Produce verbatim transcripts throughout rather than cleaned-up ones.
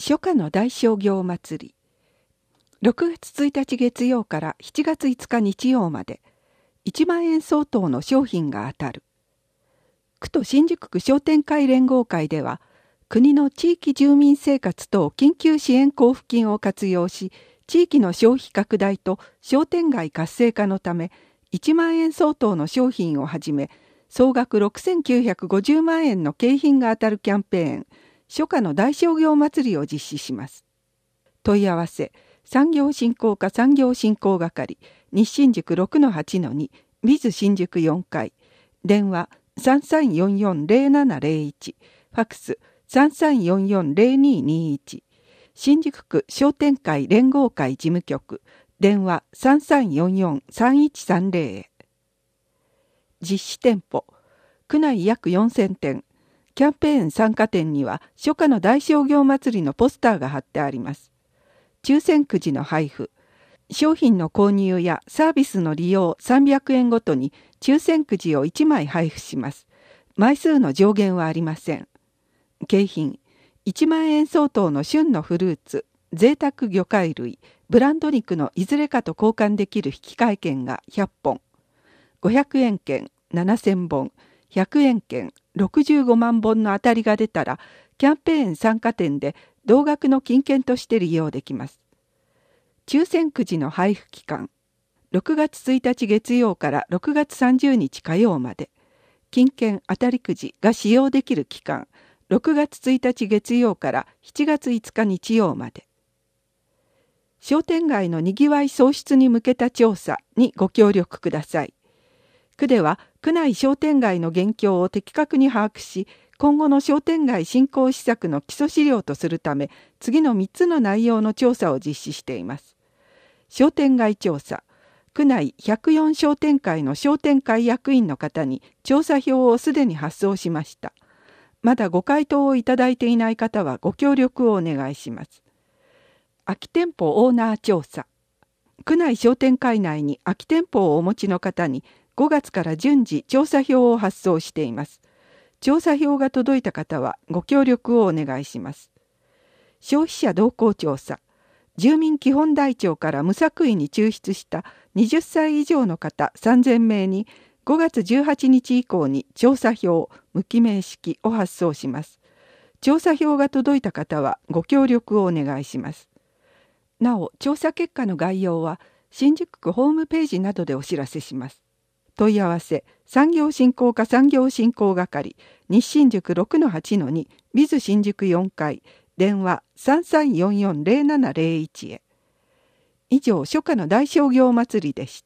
初夏の大商業祭り。ろくがつついたち月曜からしちがついつか日曜までいちまんえん相当の商品が当たる。区と新宿区商店会連合会では、国の地域住民生活等緊急支援交付金を活用し、地域の消費拡大と商店街活性化のため、いちまんえん相当の商品をはじめ、総額ろくせんきゅうひゃくごじゅうまんえんの景品が当たるキャンペーン、初夏の大商業祭りを実施します。問い合わせ、産業振興課産業振興係、西新宿 ろくのはちのに、ビズ新宿よんかい、電話 さんさんよんよんゼロななゼロいち、ファックス さんさんよんよんゼロににいち、新宿区商店会連合会事務局、電話 さんさんよんよんさんいちさんゼロ へ。実施店舗、区内約よんせんてん、キャンペーン参加店には初夏の大商業祭りのポスターが貼ってあります。抽選くじの配布、商品の購入やサービスの利用さんびゃくえんごとに抽選くじをいちまい配布します。枚数の上限はありません。景品、いちまんえん相当の旬のフルーツ、贅沢魚介類、ブランド肉のいずれかと交換できる引換券がひゃっぽん、ごひゃくえん券ななせんぼん、ひゃくえん券ろくじゅうごまんぼんの当たりが出たら、キャンペーン参加店で同額の金券として利用できます。抽選くじの配布期間、ろくがつついたち月曜からろくがつさんじゅうにち火曜まで、金券当たりくじが使用できる期間、ろくがつついたち月曜からしちがついつか日曜まで。商店街のにぎわい創出に向けた調査にご協力ください。区では区内商店街の現況を的確に把握し、今後の商店街振興施策の基礎資料とするため、次のみっつの内容の調査を実施しています。商店街調査。区内ひゃくよん商店会の商店会役員の方に調査票をすでに発送しました。まだご回答をいただいていない方はご協力をお願いします。空き店舗オーナー調査。区内商店会内に空き店舗をお持ちの方にごがつから順次調査票を発送しています。調査票が届いた方はご協力をお願いします。消費者動向調査。住民基本台帳から無作為に抽出したはたち以上の方さんぜんめいにごがつじゅうはちにち以降に調査票、無記名式を発送します。調査票が届いた方はご協力をお願いします。なお、調査結果の概要は新宿区ホームページなどでお知らせします。問い合わせ、産業振興課産業振興係、西新宿 ろくのはちのに、ビズ新宿よんかい、電話 さんさんよんよんゼロななゼロいち へ。以上、初夏の大商業祭りでした。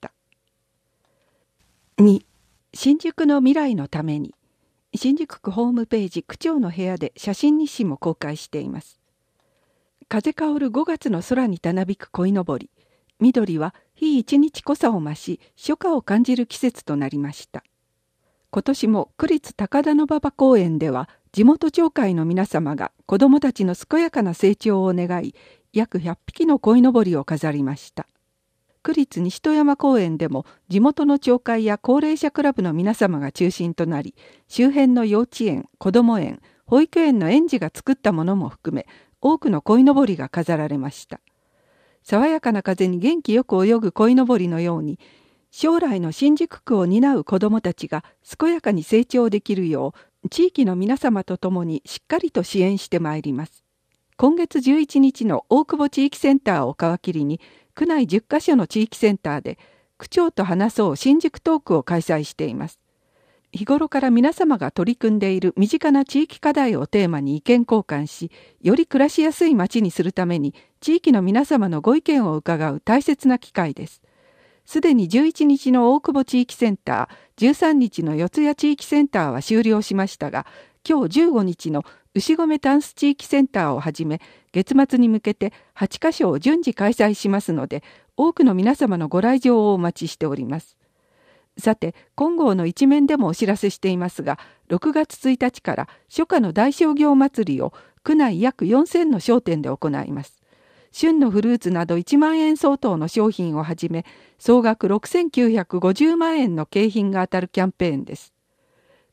に、新宿の未来のために、新宿区ホームページ区長の部屋で写真日誌も公開しています。風香るごがつの空にたなびく鯉のぼり、緑は日一日濃さを増し、初夏を感じる季節となりました。今年も区立高田馬場公園では、地元町会の皆様が子どもたちの健やかな成長を願い、約ひゃっぴきの鯉のぼりを飾りました。区立西戸山公園でも地元の町会や高齢者クラブの皆様が中心となり、周辺の幼稚園、子ども園、保育園の園児が作ったものも含め、多くの鯉のぼりが飾られました。爽やかな風に元気よく泳ぐ鯉のぼりのように、将来の新宿区を担う子どもたちが健やかに成長できるよう、地域の皆様と共にしっかりと支援してまいります。今月じゅういちにちの大久保地域センターを皮切りに、区内じゅっかしょの地域センターで、区長と話そう新宿トークを開催しています。日頃から皆様が取り組んでいる身近な地域課題をテーマに意見交換し、より暮らしやすい街にするために、地域の皆様のご意見を伺う大切な機会です。すでにじゅういちにちの大久保地域センター、じゅうさんにちの四谷地域センターは終了しましたが、今日じゅうごにちの牛込タンス地域センターをはじめ、月末に向けてはちかしょを順次開催しますので、多くの皆様のご来場をお待ちしております。さて、今号の一面でもお知らせしていますが、ろくがつついたちから初夏の大商業祭りを区内約よんせんの商店で行います。旬のフルーツなどいちまんえん相当の商品をはじめ、総額ろくせんきゅうひゃくごじゅうまんえんの景品が当たるキャンペーンです。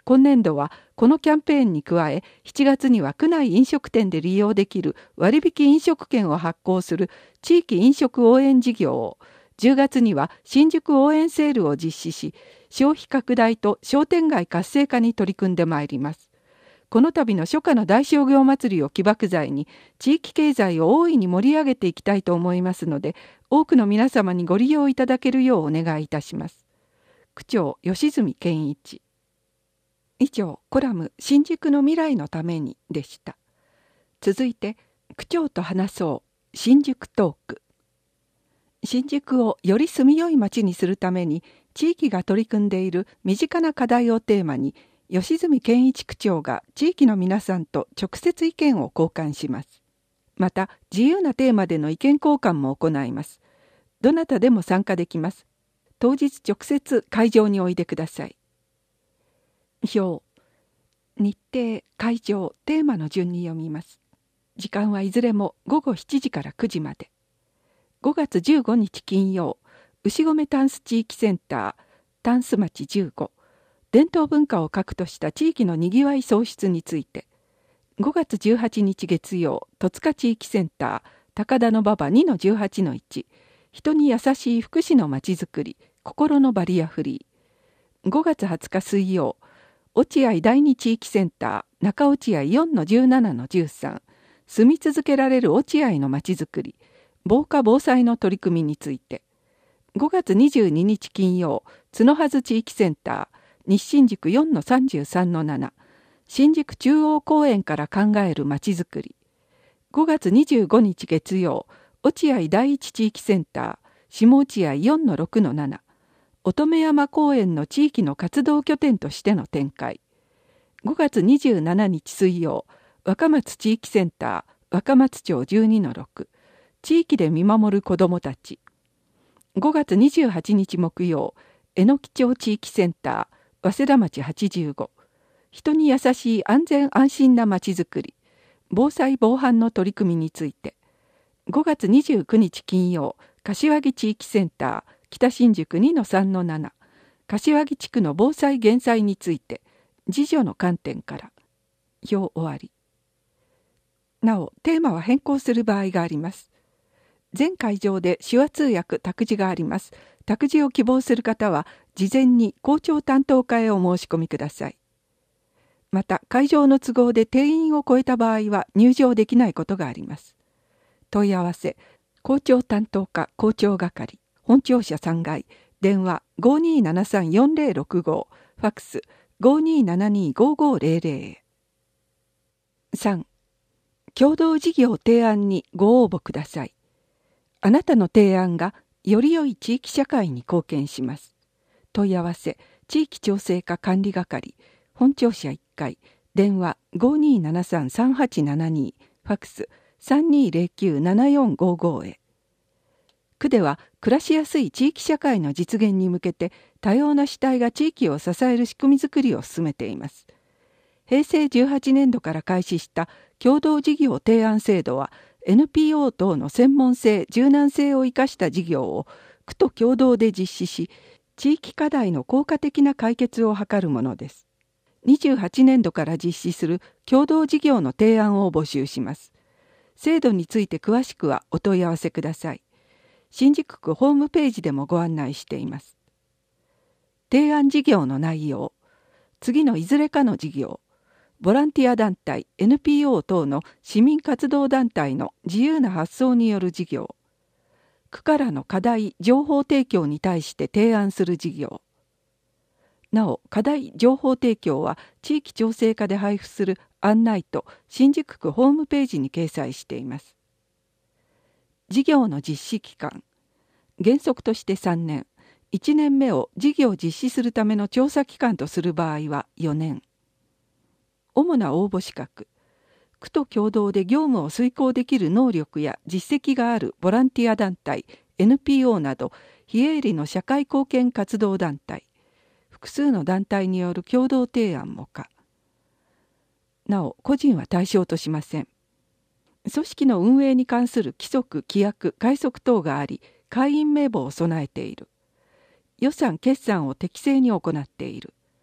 今年度はこのキャンペーンに加え、しちがつには区内飲食店で利用できる割引飲食券を発行する地域飲食応援事業を、じゅうがつには新宿応援セールを実施し、消費拡大と商店街活性化に取り組んでまいります。この度の初夏の大商業祭りを起爆剤に、地域経済を大いに盛り上げていきたいと思いますので、多くの皆様にご利用いただけるようお願いいたします。区長吉住健一。以上、コラム新宿の未来のためにでした。続いて、区長と話そう新宿トーク。新宿をより住みよい街にするために、地域が取り組んでいる身近な課題をテーマに、吉住健一区長が地域の皆さんと直接意見を交換します。また、自由なテーマでの意見交換も行います。どなたでも参加できます。当日直接会場においでください。表、日程、会場、テーマの順に読みます。時間はいずれもごごしちじからくじまで。ごがつじゅうごにち金曜、牛込タンス地域センター、タンス町じゅうご。伝統文化を核とした地域のにぎわい創出について。ごがつじゅうはちにち月曜、戸塚地域センター、高田馬場 にのじゅうはちのいち。人に優しい福祉のまちづくり、心のバリアフリー。ごがつはつか水曜、落合第二地域センター、中落合 よんのじゅうななのじゅうさん。住み続けられる落合のまちづくり、防火防災の取り組みについて。ごがつにじゅうににち金曜、角筈地域センター、西新宿 よんのさんじゅうさんのなな。新宿中央公園から考えるまちづくり。ごがつにじゅうごにち月曜、落合第一地域センター、下落合 よんのろくのなな。乙女山公園の地域の活動拠点としての展開。ごがつにじゅうしちにち水曜、若松地域センター、若松町 じゅうにのろく。地域で見守る子どもたち。ごがつにじゅうはちにち木曜、榎木町地域センター、早稲田町はちじゅうご。人に優しい安全安心なまちづくり、防災防犯の取り組みについて。ごがつにじゅうくにち金曜、柏木地域センター、北新宿 にのさんのなな。柏木地区の防災減災について、自助の観点から。表終わり。なお、テーマは変更する場合があります。全会場で手話通訳託児があります。託児を希望する方は、事前に校長担当課へお申し込みください。また、会場の都合で定員を超えた場合は入場できないことがあります。問い合わせ、校長担当課校長係、本庁舎さんがい、電話 ごにーななさんよんぜろろくご、ファックス ごにーななにーごーごーぜろぜろ へ。さん. 共同事業提案にご応募ください。あなたの提案がより良い地域社会に貢献します。問い合わせ、地域調整課管理係、本庁舎いっかい、電話 ごにーななさんさんはちななにー、ファックス さんにーぜろきゅうななよんごーごー へ。区では暮らしやすい地域社会の実現に向けて多様な主体が地域を支える仕組みづくりを進めています。へいせいじゅうはちねんどから開始した共同事業提案制度は エヌピーオー 等の専門性・柔軟性を生かした事業を区と共同で実施し、地域課題の効果的な解決を図るものです。にじゅうはちねんどから実施する共同事業の提案を募集します。制度について詳しくはお問い合わせください。新宿区ホームページでもご案内しています。提案事業の内容、次のいずれかの事業、ボランティア団体、エヌピーオー 等の市民活動団体の自由な発想による事業、区からの課題、情報提供に対して提案する事業。なお、課題、情報提供は地域調整課で配布する案内と新宿区ホームページに掲載しています。事業の実施期間、原則としてさんねん、いちねんめを事業を実施するための調査期間とする場合はよねん。主な応募資格、区と共同で業務を遂行できる能力や実績があるボランティア団体、エヌピーオー など非営利の社会貢献活動団体、複数の団体による共同提案も可。なお、個人は対象としません。組織の運営に関する規則、規約、概則等があり、会員名簿を備えている。予算・決算を適正に行っている。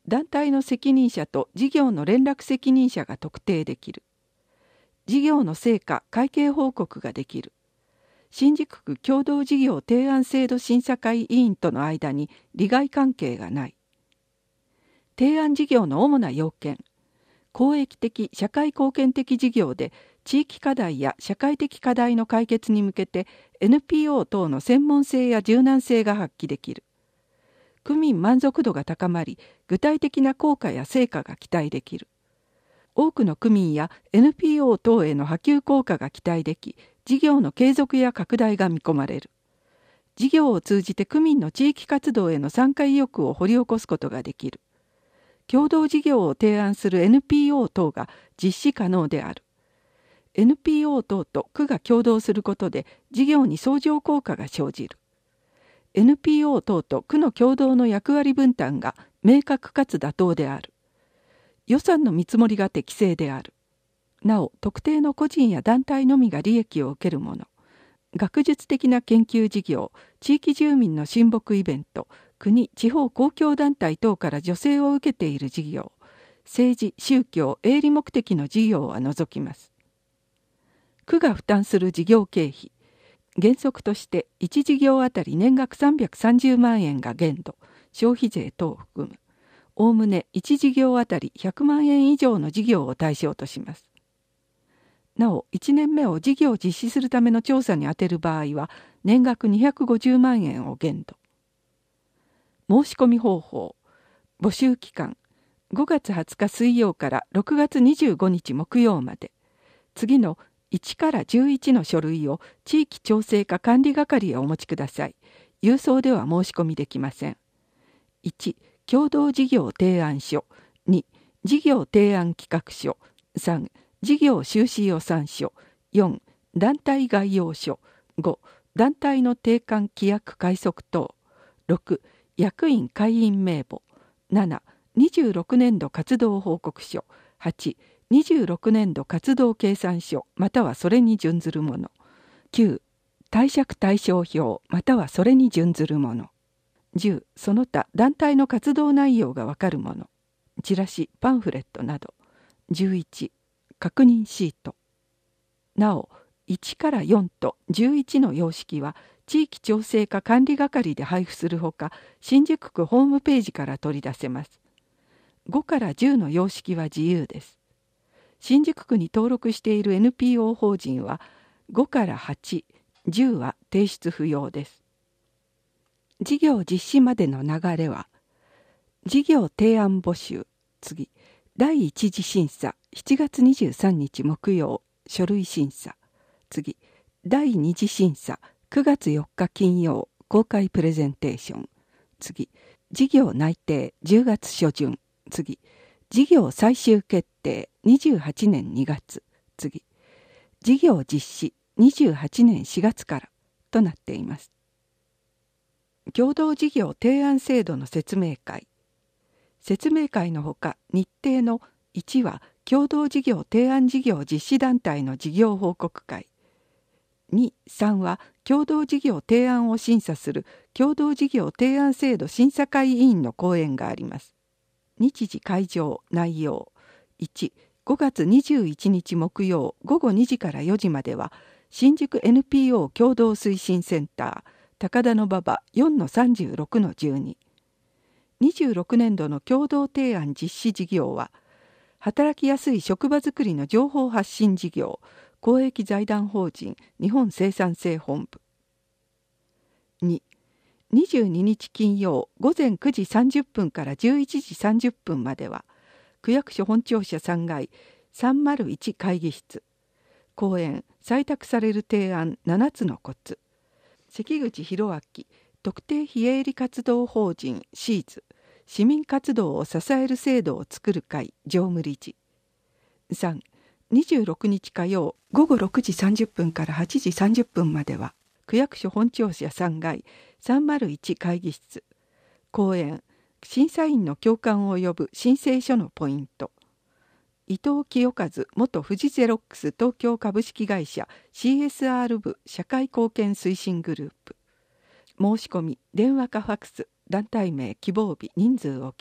団体の責任者と事業の連絡責任者が特定できる。事業の成果・会計報告ができる。新宿区共同事業提案制度審査会委員との間に利害関係がない。提案事業の主な要件。公益的・社会貢献的事業で地域課題や社会的課題の解決に向けて エヌピーオー 等の専門性や柔軟性が発揮できる。区民満足度が高まり、具体的な効果や成果が期待できる。多くの区民や エヌピーオー 等への波及効果が期待でき、事業の継続や拡大が見込まれる。事業を通じて区民の地域活動への参加意欲を掘り起こすことができる。共同事業を提案する エヌピーオー 等が実施可能である。エヌピーオー 等と区が共同することで事業に相乗効果が生じる。エヌピーオー 等と区の共同の役割分担が明確かつ妥当である。予算の見積もりが適正である。なお、特定の個人や団体のみが利益を受けるもの、学術的な研究事業、地域住民の親睦イベント、国・地方公共団体等から助成を受けている事業、政治・宗教・営利目的の事業は除きます。区が負担する事業経費、原則としていち事業あたり年額さんびゃくさんじゅうまんえんが限度、消費税等を含む。おおむねいち事業あたりひゃくまんえん以上の事業を対象とします。なお、いちねんめを事業を実施するための調査に充てる場合は、年額にひゃくごじゅうまんえんを限度。申し込み方法、募集期間、ごがつはつか水曜からろくがつにじゅうごにち木曜まで。次のいちからじゅういちの書類を地域調整課管理係へお持ちください。郵送では申し込みできません。いち、共同事業提案書。に、事業提案企画書。さん、事業収支予算書。よん、団体概要書。ご、団体の定款規約快速等。ろく、役員会員名簿。なな、にじゅうろくねんど活動報告書。はち、にじゅうろくねんど活動計算書またはそれに準ずるもの。きゅう、貸借対照表またはそれに準ずるもの。じゅう、その他団体の活動内容がわかるもの。チラシ、パンフレットなど。じゅういち、確認シート。なお、いちからよんとじゅういちの様式は地域調整課管理係で配布するほか、新宿区ホームページから取り出せます。ごからじゅうの様式は自由です。新宿区に登録している エヌピーオー 法人はごからはち、じゅうは提出不要です。事業実施までの流れは、事業提案募集、次、第一次審査、しちがつにじゅうさんにち木曜、書類審査、次、第二次審査、くがつよっか金曜、公開プレゼンテーション、次、事業内定、じゅうがつ初旬、次、事業最終決定、にじゅうはちねんにがつ、次、事業実施、にじゅうはちねんしがつからとなっています。共同事業提案制度の説明会。説明会のほか、日程のいちは共同事業提案事業実施団体の事業報告会。に、さんは共同事業提案を審査する共同事業提案制度審査会委員の講演があります。日時会場内容。いち、ごがつにじゅういちにち木曜ごごにじからよじまでは新宿 エヌピーオー 共同推進センター高田馬場 よんのさんじゅうろくのじゅうに。にじゅうろくねんどの共同提案実施事業は働きやすい職場づくりの情報発信事業公益財団法人日本生産性本部。に、にじゅうににち金曜ごぜんくじさんじゅっぷんからじゅういちじさんじゅっぷんまでは区役所本庁舎さんがいさんまるいち会議室。講演採択される提案ななつのコツ。関口博明特定非営利活動法人シーズ市民活動を支える制度を作る会常務理事。さん、にじゅうろくにち火曜ごごろくじさんじゅっぷんからはちじさんじゅっぷんまでは区役所本庁舎さんがいさんまるいち会議室。講演審査員の共感を呼ぶ申請書のポイント。伊藤清和元富士ゼロックス東京株式会社 シーエスアール 部社会貢献推進グループ。申し込み電話かファクス団体名希望日人数を記入。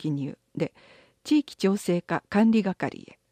で地域調整課管理係へ。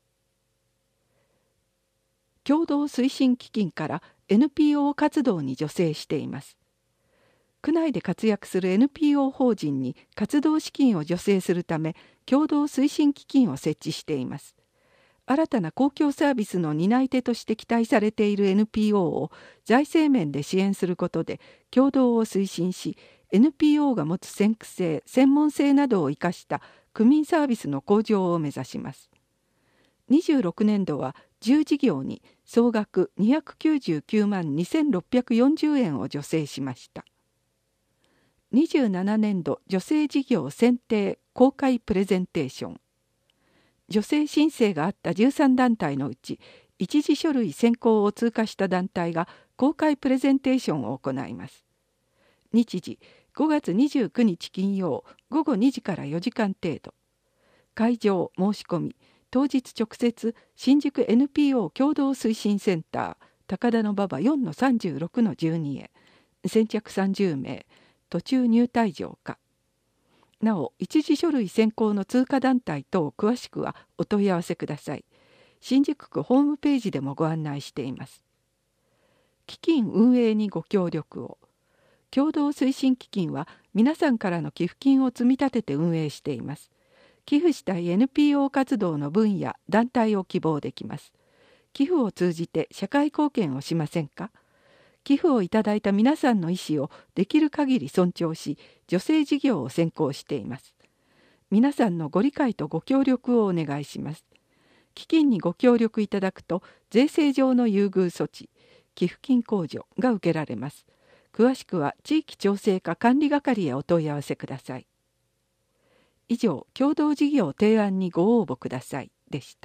共同推進基金から エヌピーオー 活動に助成しています。区内で活躍する エヌピーオー 法人に活動資金を助成するため共同推進基金を設置しています。新たな公共サービスの担い手として期待されている エヌピーオー を財政面で支援することで共同を推進し、 エヌピーオー が持つ先駆性・専門性などを生かした区民サービスの向上を目指します。にじゅうろくねんどはじゅう事業に総額にひゃくきゅうじゅうきゅうまんにせんろっぴゃくよんじゅうえんを助成しました。にじゅうななねんど助成事業選定公開プレゼンテーション。助成申請があったじゅうさんだんたいのうち一次書類選考を通過した団体が公開プレゼンテーションを行います。日時ごがつにじゅうくにち金曜ごごにじからよじかん程度。会場申し込み当日直接新宿 エヌピーオー 共同推進センター高田馬場 よんのさんじゅうろくのじゅうに へ。先着さんじゅうめい、途中入退場か。なお一次書類選考の通過団体等詳しくはお問い合わせください。新宿区ホームページでもご案内しています。基金運営にご協力を。共同推進基金は皆さんからの寄付金を積み立てて運営しています。寄付したい エヌピーオー 活動の分野・団体を希望できます。寄付を通じて社会貢献をしませんか？寄付をいただいた皆さんの意思をできる限り尊重し、助成事業を先行しています。皆さんのご理解とご協力をお願いします。基金にご協力いただくと、税制上の優遇措置、寄付金控除が受けられます。詳しくは地域調整課管理係へお問い合わせください。以上、共同事業提案にご応募くださいでした。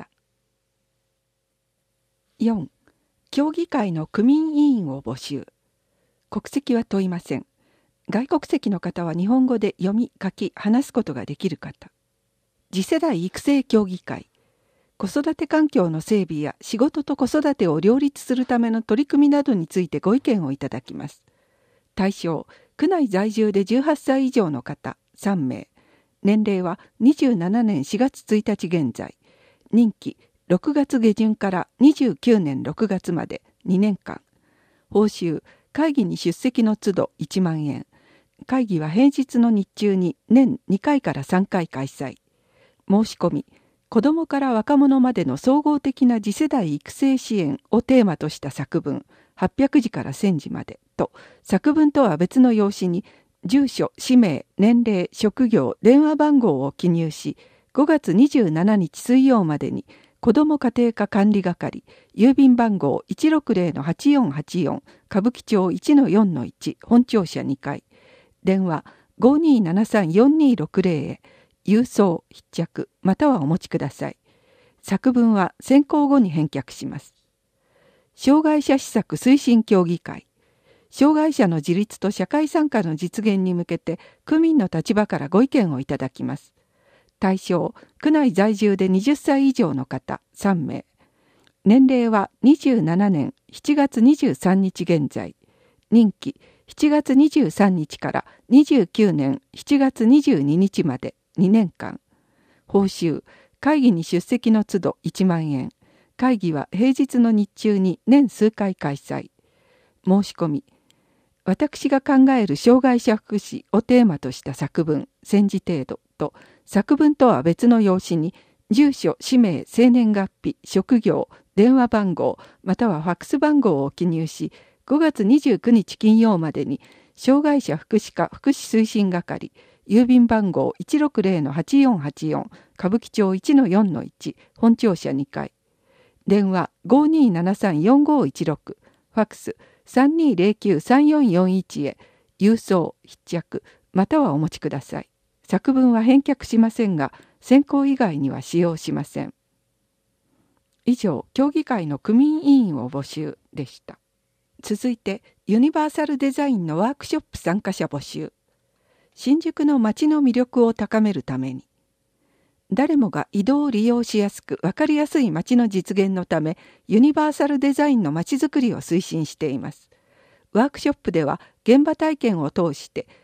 よん. 協議会の区民委員を募集。国籍は問いません。外国籍の方は日本語で読み、書き、話すことができる方。次世代育成協議会。子育て環境の整備や仕事と子育てを両立するための取り組みなどについてご意見をいただきます。対象、区内在住でじゅうはっさい以上の方さんめい。年齢はにじゅうななねんしがつついたち現在。任期ろくがつげじゅんからにじゅうきゅうねんろくがつまでにねんかん。報酬、会議に出席の都度いちまんえん。会議は平日の日中に年にかいからさんかい開催。申し込み、子どもから若者までの総合的な次世代育成支援をテーマとした作文、はっぴゃくじからせんじまでと、作文とは別の用紙に、住所、氏名、年齢、職業、電話番号を記入し、ごがつにじゅうしちにち水曜までに、子ども家庭科管理係、郵便番号 いちろくぜろのはちよんはちよん、歌舞伎町 いちのよんのいち、本庁舎にかい、電話 ごにーななさんよんにーろくぜろ へ、郵送、必着、またはお持ちください。作文は選考後に返却します。障害者施策推進協議会。障害者の自立と社会参加の実現に向けて区民の立場からご意見をいただきます。対象、区内在住ではたち以上の方さんめい。年齢はにじゅうななねんしちがつにじゅうさんにち現在。任期しちがつにじゅうさんにちからにじゅうきゅうねんしちがつにじゅうににちまでにねんかん。報酬、会議に出席の都度いちまんえん。会議は平日の日中に年数回開催。申し込み、私が考える障害者福祉をテーマとした作文、せんじ程度と、作文とは別の用紙に、住所、氏名、生年月日、職業、電話番号、またはファックス番号を記入し、ごがつにじゅうくにち金曜までに、障害者福祉課福祉推進係、郵便番号 いちろくぜろのはちよんはちよん、歌舞伎町 いちのよんのいち、本庁舎にかい、電話 ごにーななさんよんごいちろく、ファックスさんにーぜろきゅうさんよんよんいちへ、郵送、必着、またはお持ちください。作文は返却しませんが、選考以外には使用しません。以上、協議会の区民委員を募集でした。続いて、ユニバーサルデザインのワークショップ参加者募集。新宿の街の魅力を高めるために。誰もが移動を利用しやすく分かりやすい街の実現のため、ユニバーサルデザインの街づくりを推進しています。ワークショップでは現場体験を通して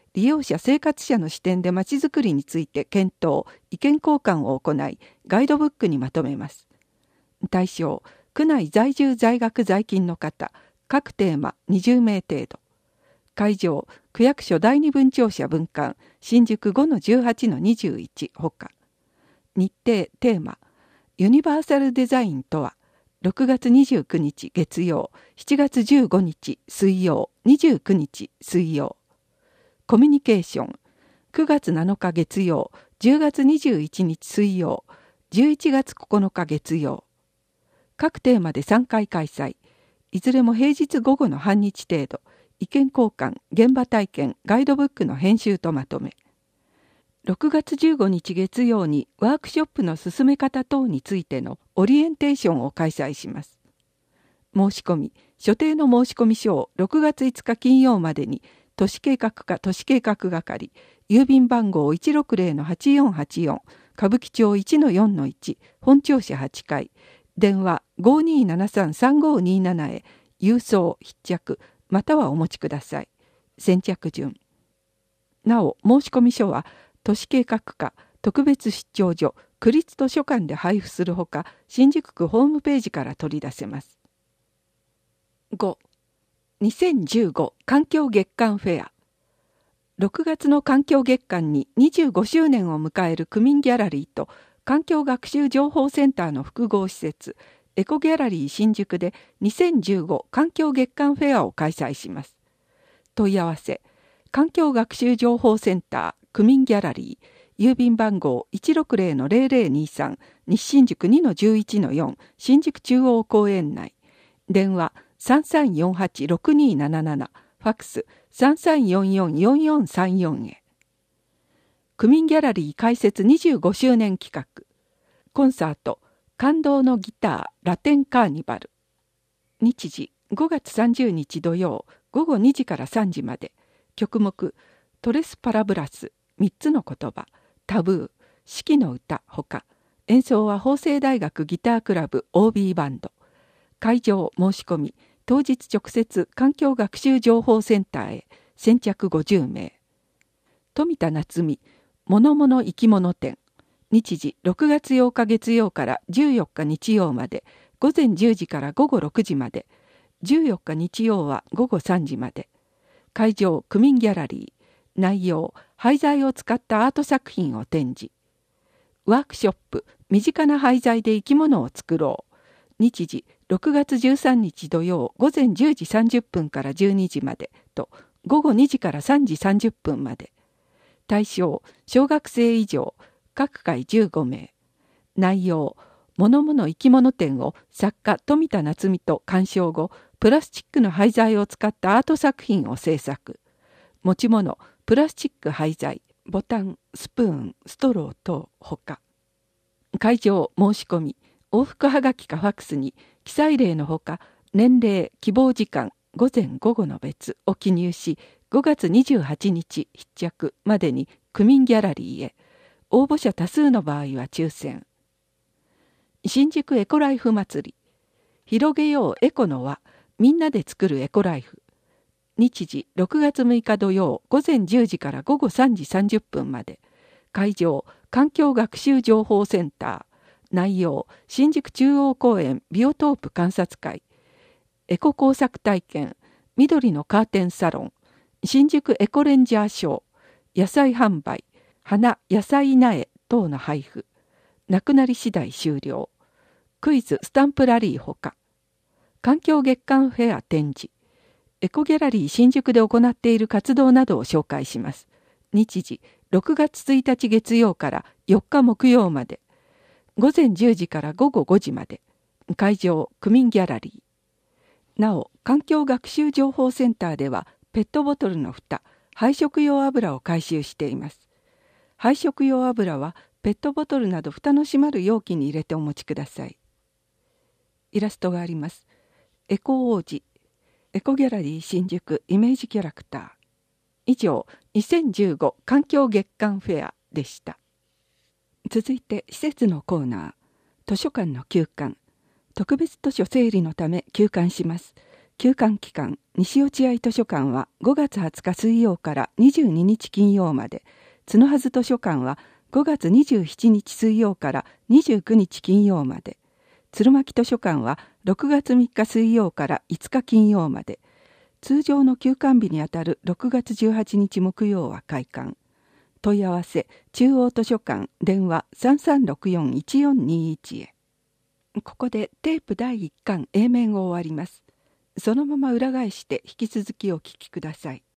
利用者生活者の視点でまちづくりについて検討、意見交換を行い、ガイドブックにまとめます。対象、区内在住在学在勤の方、各テーマにじゅうめい程度。会場、区役所第二分庁舎分館、新宿 ごのじゅうはちのにじゅういち ほか。日程、テーマ、ユニバーサルデザインとは、ろくがつにじゅうくにち月曜、しちがつじゅうごにち水曜、にじゅうくにち水曜。コミュニケーション、くがつなのか月曜、じゅうがつにじゅういちにち水曜、じゅういちがつここのか月曜。各テーマでさんかい開催。いずれも平日午後の半日程度。意見交換、現場体験、ガイドブックの編集とまとめ。ろくがつじゅうごにち月曜にワークショップの進め方等についてのオリエンテーションを開催します。申し込み、所定の申込書をろくがついつか金曜までに都市計画課都市計画係、郵便番号 いちろくぜろのはちよんはちよん、歌舞伎町 いちのよんのいち、本庁舎はちかい、電話 ごにーななさんさんごーにーなな へ郵送必着またはお持ちください。先着順。なお、申込書は都市計画課特別出張所区立図書館で配布するほか、新宿区ホームページから取り出せます。ご. にせんじゅうご環境月間フェア。ろくがつの環境月間ににじゅうごしゅうねんを迎える区民ギャラリーと環境学習情報センターの複合施設エコギャラリー新宿でにせんじゅうご環境月間フェアを開催します。問い合わせ、環境学習情報センター区民ギャラリー、郵便番号 いちろくぜろのぜろぜろにさん、西新宿 にのじゅういちのよん、新宿中央公園内。電話さんさんよんはちろくにーなななな、ファックスさんさんよんよんよんよんさんよんへ。区民ギャラリー開設にじゅうごしゅうねん企画。コンサート、感動のギターラテンカーニバル。日時ごがつさんじゅうにち土曜ごごにじからさんじまで。曲目トレスパラブラスみっつの言葉、タブー、四季の歌ほか。演奏は法政大学ギタークラブ オービー バンド。会場申し込み当日直接環境学習情報センターへ。先着ごじゅうめい。富田夏美ものもの生き物展。日時ろくがつようか月曜からじゅうよっか日曜まで、午前じゅうじから午後ろくじまで、じゅうよっか日曜は午後さんじまで。会場区民ギャラリー。内容、廃材を使ったアート作品を展示。ワークショップ、身近な廃材で生き物を作ろう。日時ろくがつじゅうさんにち土曜午前じゅうじさんじゅっぷんからじゅうにじまでと午後にじからさんじさんじゅっぷんまで。対象、小学生以上、各回じゅうごめい。内容、ものもの生き物展を作家富田夏美と鑑賞後、プラスチックの廃材を使ったアート作品を制作。持ち物、プラスチック廃材、ボタン、スプーン、ストロー等ほか。会場申し込み、往復はがきかファックスに記載例のほか、年齢、希望時間、午前午後の別を記入し、ごがつにじゅうはちにち必着までに区民ギャラリーへ。応募者多数の場合は抽選。新宿エコライフ祭り。広げようエコの輪、みんなで作るエコライフ。日時ろくがつむいか土曜午前じゅうじから午後さんじさんじゅっぷんまで。会場環境学習情報センター。内容新宿中央公園ビオトープ観察会。エコ工作体験、緑のカーテンサロン、新宿エコレンジャーショー、野菜販売、花野菜苗等の配布。なくなり次第終了。クイズスタンプラリーほか。環境月間フェア展示。エコギャラリー新宿で行っている活動などを紹介します。日時ろくがつついたち月曜からよっか木曜まで。午前じゅうじから午後ごじまで。会場区民ギャラリー。なお、環境学習情報センターではペットボトルの蓋、配食用油を回収しています。配食用油はペットボトルなど蓋の閉まる容器に入れてお持ちください。イラストがあります。エコ王子、エコギャラリー新宿イメージキャラクター。以上、にせんじゅうご環境月間フェアでした。続いて施設のコーナー、図書館の休館。特別図書整理のため休館します。 休館期間、西落合図書館はごがつはつか水曜からにじゅうににち金曜まで、角筈図書館はごがつにじゅうしちにち水曜からにじゅうくにち金曜まで、鶴巻図書館はろくがつみっか水曜からいつか金曜まで、通常の休館日にあたるろくがつじゅうはちにち木曜は開館。問い合わせ、中央図書館、電話 さんさんろくよんいちよんにいち へ。ここでテープだいいっかん A 面を終わります。そのまま裏返して引き続きお聞きください。